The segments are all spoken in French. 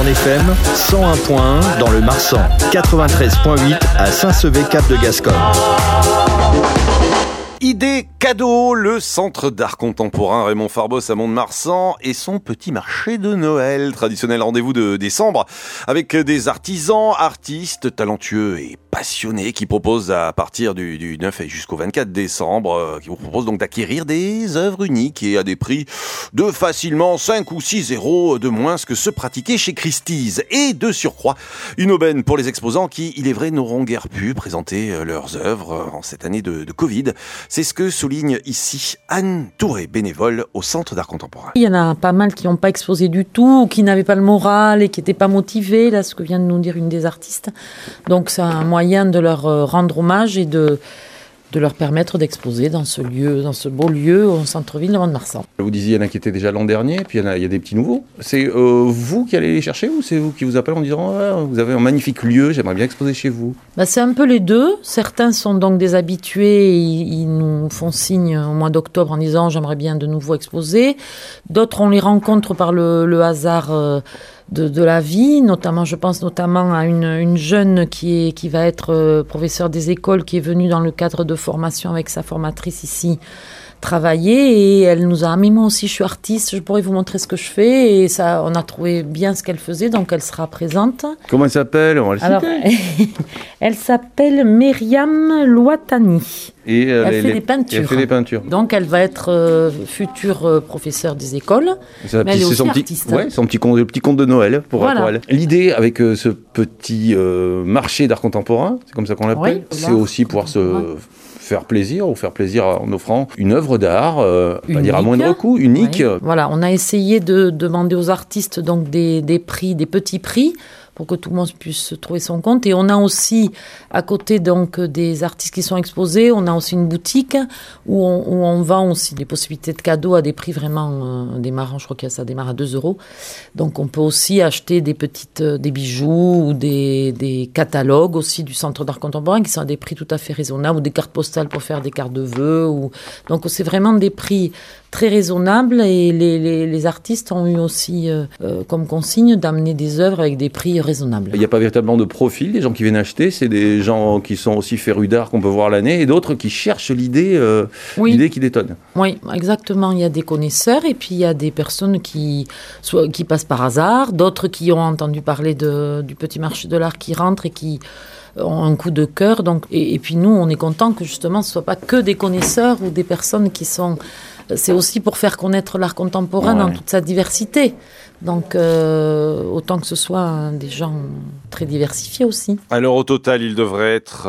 en FM, 101.1 dans le Marsan, 93.8 à Saint-Sevé-Cap-de-Gascogne. Idée cadeau, le centre d'art contemporain Raymond Farbos à Mont-de-Marsan et son petit marché de Noël, traditionnel rendez-vous de décembre avec des artisans, artistes talentueux et passionnés qui proposent à partir du 9 et jusqu'au 24 décembre, qui vous proposent donc d'acquérir des œuvres uniques et à des prix de facilement 5 ou 6 € de moins que ceux pratiqués chez Christie's. Et de surcroît, une aubaine pour les exposants qui, il est vrai, n'auront guère pu présenter leurs œuvres en cette année de Covid. C'est ce que souligne ici Anne Touré, bénévole au Centre d'art contemporain. Il y en a pas mal qui n'ont pas exposé du tout, ou qui n'avaient pas le moral et qui n'étaient pas motivés, là, ce que vient de nous dire une des artistes. Donc c'est un moyen de leur rendre hommage et de leur permettre d'exposer dans ce lieu, dans ce beau lieu au centre-ville de Mont-de-Marsan. Vous disiez, il y en a qui étaient déjà l'an dernier, puis il y a des petits nouveaux. C'est vous qui allez les chercher ou c'est vous qui vous appelez en disant vous avez un magnifique lieu, j'aimerais bien exposer chez vous? C'est un peu les deux. Certains sont donc des habitués, ils nous font signe au mois d'octobre en disant j'aimerais bien de nouveau exposer. D'autres, on les rencontre par le hasard de la vie, notamment, je pense notamment à une jeune qui va être professeure des écoles, qui est venue dans le cadre de formation avec sa formatrice ici travailler, et elle nous a dit moi aussi je suis artiste, je pourrais vous montrer ce que je fais, et ça, on a trouvé bien ce qu'elle faisait, donc elle sera présente. Comment elle s'appelle? On va le citer. Alors, elle s'appelle Myriam Louatani. Et elle fait des peintures. Elle fait des peintures. Donc elle va être future professeure des écoles, mais elle est aussi artiste. Ouais, son petit conte de Noël pour elle. L'idée avec ce petit marché d'art contemporain, c'est comme ça qu'on l'appelle, c'est aussi pouvoir se faire plaisir en offrant une œuvre d'art, on va dire à moindre coût, unique. Oui. Voilà, on a essayé de demander aux artistes donc des prix, des petits prix, pour que tout le monde puisse trouver son compte. Et on a aussi, à côté donc des artistes qui sont exposés, on a aussi une boutique où on vend aussi des possibilités de cadeaux à des prix vraiment démarrants. Je crois que ça démarre à 2 €. Donc on peut aussi acheter des bijoux ou des catalogues aussi du Centre d'art contemporain qui sont à des prix tout à fait raisonnables, ou des cartes postales pour faire des cartes de vœux. Donc c'est vraiment des prix très raisonnables, et les artistes ont eu aussi comme consigne d'amener des œuvres avec des prix raisonnables. Il n'y a pas véritablement de profil des gens qui viennent acheter, c'est des gens qui sont aussi férus d'art qu'on peut voir l'année, et d'autres qui cherchent l'idée qui détonne. Oui, exactement. Il y a des connaisseurs, et puis il y a des personnes qui passent par hasard, d'autres qui ont entendu parler du petit marché de l'art qui rentrent et qui ont un coup de cœur. Donc, et puis nous, on est content que justement ce ne soit pas que des connaisseurs ou des personnes qui sont... C'est aussi pour faire connaître l'art contemporain dans toute sa diversité. Donc, autant que ce soit des gens très diversifiés aussi. Alors, au total, il devrait être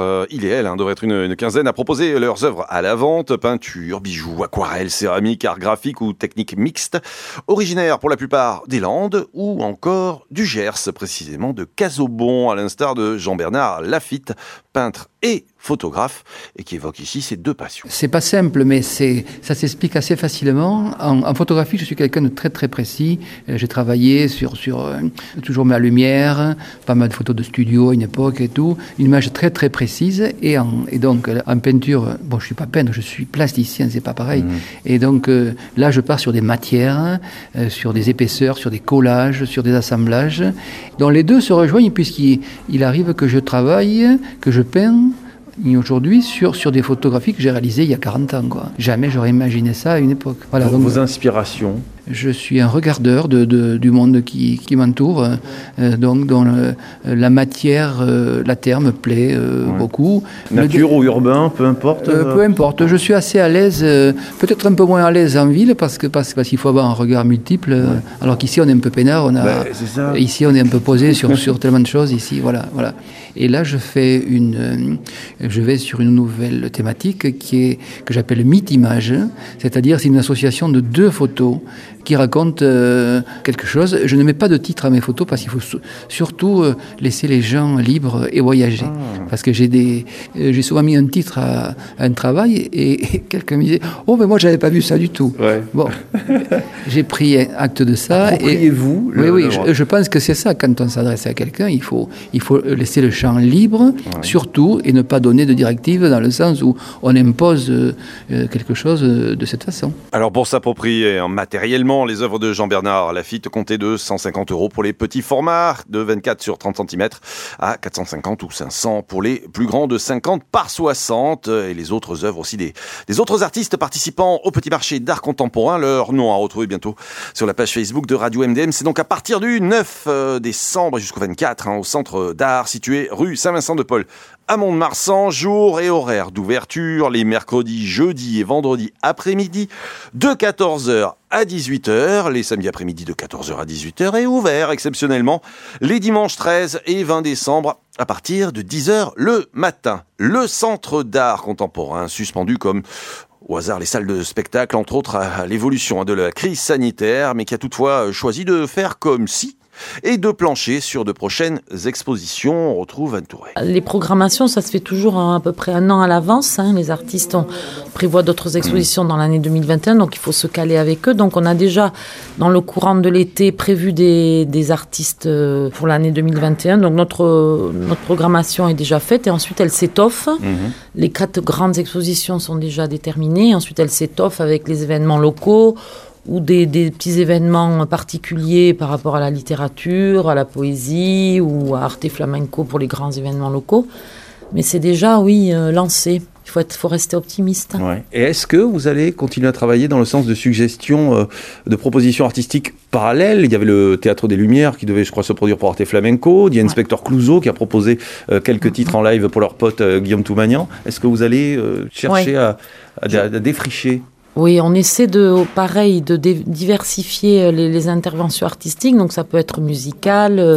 une quinzaine à proposer leurs œuvres à la vente. Peinture, bijoux, aquarelles, céramique, art graphique ou technique mixte. Originaires pour la plupart des Landes ou encore du Gers, précisément de Casaubon, à l'instar de Jean-Bernard Lafitte, peintre et photographe, et qui évoque ici ses deux passions. C'est pas simple, mais ça s'explique assez facilement. En photographie, je suis quelqu'un de très très précis. J'ai travaillé sur toujours ma lumière, pas mal de photos de studio à une époque et tout, une image très très précise. Et donc en peinture, je suis pas peintre, je suis plasticien, c'est pas pareil. Et donc là, je pars sur des matières, sur des épaisseurs, sur des collages, sur des assemblages, dont les deux se rejoignent, puisqu'il arrive que je travaille, que je peins aujourd'hui sur des photographies que j'ai réalisées il y a 40 ans. Jamais j'aurais imaginé ça à une époque. Voilà, donc, vos inspirations? Je suis un regardeur du monde qui m'entoure, donc dont la matière, la terre me plaît beaucoup. Nature ou urbain, peu importe. Peu importe. Je suis assez à l'aise, peut-être un peu moins à l'aise en ville parce qu'il faut avoir un regard multiple. Alors qu'ici on est un peu peinard, ici on est un peu posé sur tellement de choses. Ici, voilà. Et là je vais sur une nouvelle thématique que j'appelle Mythe-Image, c'est-à-dire c'est une association de 2 photos qui raconte quelque chose. Je ne mets pas de titre à mes photos parce qu'il faut surtout laisser les gens libres et voyager. Parce que j'ai souvent mis un titre à un travail et quelqu'un me disait « Oh, mais moi, j'avais pas vu ça du tout. » Bon, j'ai pris acte de ça. Appropriez-vous je pense que c'est ça. Quand on s'adresse à quelqu'un, il faut laisser le champ libre, surtout, et ne pas donner de directives dans le sens où on impose quelque chose de cette façon. Alors, pour s'approprier matériellement Actuellement, les œuvres de Jean-Bernard Lafitte comptaient de 150 € pour les petits formats de 24 sur 30 cm à 450 ou 500 pour les plus grands de 50 par 60. Et les autres œuvres aussi des autres artistes participant au petit marché d'art contemporain. Leur nom à retrouver bientôt sur la page Facebook de Radio MDM. C'est donc à partir du 9 décembre jusqu'au 24 au centre d'art situé rue Saint-Vincent-de-Paul à Mont-de-Marsan. Jour et horaire d'ouverture les mercredis, jeudis et vendredis après-midi de 14h à 18h, les samedis après-midi de 14h à 18h et ouvert exceptionnellement les dimanches 13 et 20 décembre à partir de 10h le matin. Le centre d'art contemporain suspendu comme au hasard les salles de spectacle, entre autres à l'évolution de la crise sanitaire, mais qui a toutefois choisi de faire comme si et de plancher sur de prochaines expositions. On retrouve Anne Touré. Les programmations, ça se fait toujours à peu près un an à l'avance. Les artistes prévoient d'autres expositions dans l'année 2021, donc il faut se caler avec eux. Donc on a déjà, dans le courant de l'été, prévu des artistes pour l'année 2021. Donc notre programmation est déjà faite et ensuite elle s'étoffe. Les 4 grandes expositions sont déjà déterminées. Ensuite elle s'étoffe avec les événements locaux ou des petits événements particuliers par rapport à la littérature, à la poésie ou à Arte Flamenco pour les grands événements locaux. Mais c'est déjà, lancé. Il faut rester optimiste. Ouais. Et est-ce que vous allez continuer à travailler dans le sens de suggestions, de propositions artistiques parallèles ? Il y avait le Théâtre des Lumières qui devait, je crois, se produire pour Arte Flamenco. Il y a Inspecteur Clouseau qui a proposé quelques titres en live pour leur pote Guillaume Toumagnan. Est-ce que vous allez chercher à défricher ? Oui, on essaie de diversifier les interventions artistiques. Donc ça peut être musical,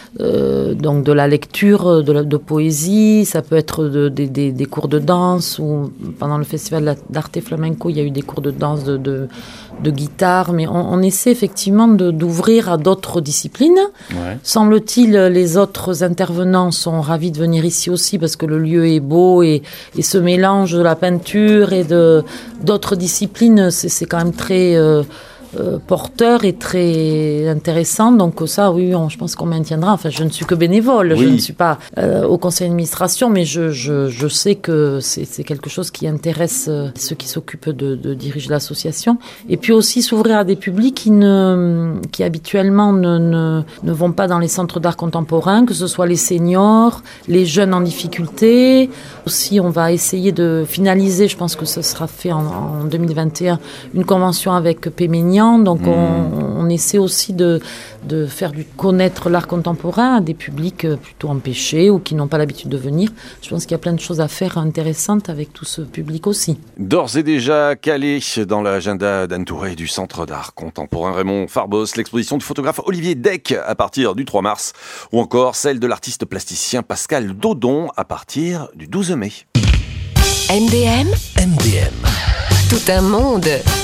donc de la lecture, de poésie. Ça peut être des cours de danse. Ou pendant le festival d'Arte Flamenco, il y a eu des cours de danse, de guitare. Mais on essaie effectivement d'ouvrir à d'autres disciplines. Ouais. Semble-t-il, les autres intervenants sont ravis de venir ici aussi parce que le lieu est beau et ce mélange de la peinture et d'autres disciplines, c'est quand même très porteur et très intéressant. Donc ça, je pense qu'on maintiendra. Enfin, je ne suis que bénévole, je ne suis pas au conseil d'administration, mais je sais que c'est quelque chose qui intéresse ceux qui s'occupent de diriger l'association. Et puis aussi s'ouvrir à des publics qui habituellement ne vont pas dans les centres d'art contemporain, que ce soit les seniors, les jeunes en difficulté. Aussi, on va essayer de finaliser, je pense que ce sera fait en 2021, une convention avec Péménian. Donc on essaie aussi de faire connaître l'art contemporain à des publics plutôt empêchés ou qui n'ont pas l'habitude de venir. Je pense qu'il y a plein de choses à faire intéressantes avec tout ce public aussi. D'ores et déjà calé dans l'agenda d'Anne Touré du Centre d'art contemporain Raymond Farbos, l'exposition du photographe Olivier Deck à partir du 3 mars ou encore celle de l'artiste plasticien Pascal Dodon à partir du 12 mai. MDM. Tout un monde.